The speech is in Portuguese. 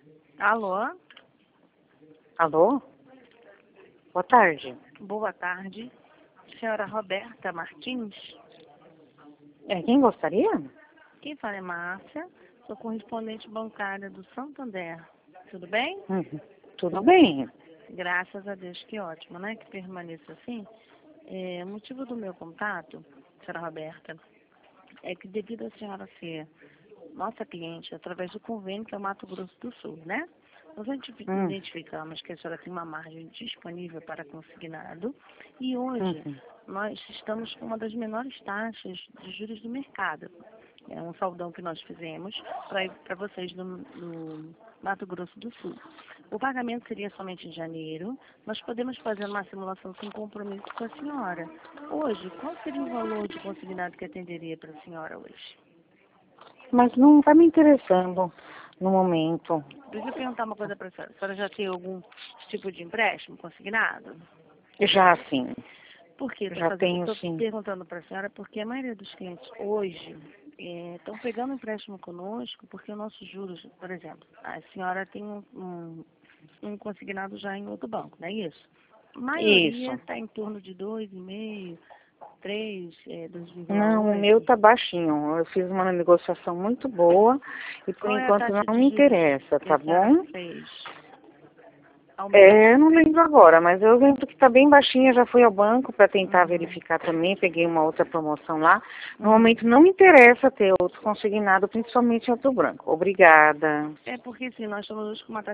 Alô? Alô? Boa tarde. Boa tarde. Senhora Roberta Martins? Quem gostaria? Quem fala é Márcia, sou correspondente bancária do Santander. Tudo bem? Tudo bem. Graças a Deus, que ótimo, né? Que permaneça assim. O motivo do meu contato, senhora Roberta, é que devido a senhora ser nossa cliente através do convênio que é o Mato Grosso do Sul, né? Nós identificamos que a senhora tem uma margem disponível para consignado e hoje nós estamos com uma das menores taxas de juros do mercado. É um saldão que nós fizemos para vocês no Mato Grosso do Sul. O pagamento seria somente em janeiro. Nós podemos fazer uma simulação sem compromisso com a senhora. Hoje, qual seria o valor de consignado que atenderia para a senhora hoje? Mas não está me interessando no momento. Deixa eu perguntar uma coisa para a senhora. A senhora já tem algum tipo de empréstimo consignado? Já sim. Por quê? Já tenho, Estou sim. perguntando para a senhora porque a maioria dos clientes hoje estão pegando empréstimo conosco porque os nossos juros, por exemplo, a senhora tem um consignado já em outro banco, não é isso? A maioria Isso. está em torno de 2,5, 3, Não, o meu 2,8. tá baixinho. Eu fiz uma negociação muito boa e por Qual é a enquanto taxa não de me juros interessa, que a tá senhora bom? fez ao mês? Eu não lembro agora, mas eu lembro que está bem baixinha. Já fui ao banco para tentar verificar também. Peguei uma outra promoção lá. No momento não me interessa ter outro consignado, principalmente em outro branco. Obrigada. É porque, assim, nós estamos com uma taxa